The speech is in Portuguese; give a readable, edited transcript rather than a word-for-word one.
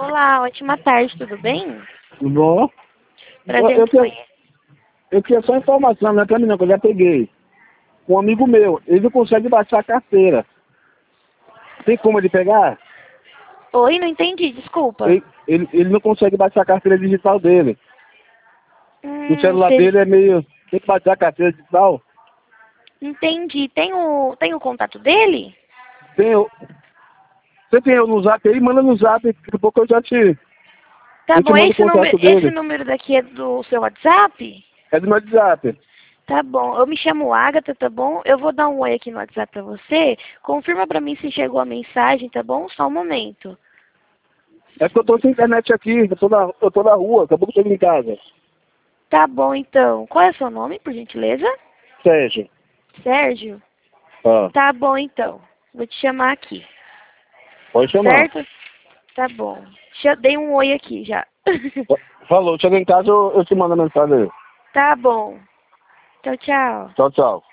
Olá, ótima tarde, tudo bem? Tudo bom? Prazer em te conhecer. Eu queria só informação, não é pra mim não, que eu já peguei. Um amigo meu, ele não consegue baixar a carteira. Tem como ele pegar? Oi, não entendi, desculpa. Ele não consegue baixar a carteira digital dele. O celular Sei. dele é meio... Tem que baixar a carteira digital? Entendi. Tem o contato dele? Tem, você tem no zap aí? Manda no zap, daqui a pouco Tá eu te bom, mando o contato esse dele. número daqui é do seu WhatsApp? É do meu WhatsApp. Tá bom, eu me chamo Agatha, tá bom? Eu vou dar um oi aqui no WhatsApp pra você. Confirma pra mim se chegou a mensagem, tá bom? Só um momento. É que eu tô sem internet aqui, eu tô na rua, acabou que eu chego em casa. Tá bom, então. Qual é o seu nome, por gentileza? Sérgio. Sérgio? Ah, Tá bom, então. Vou te chamar aqui. pode chamar. Certo? Tá bom. Dei um oi aqui já. Falou, chega em casa, eu te mando a mensagem aí. Tá bom. Tchau, tchau. Tchau, tchau.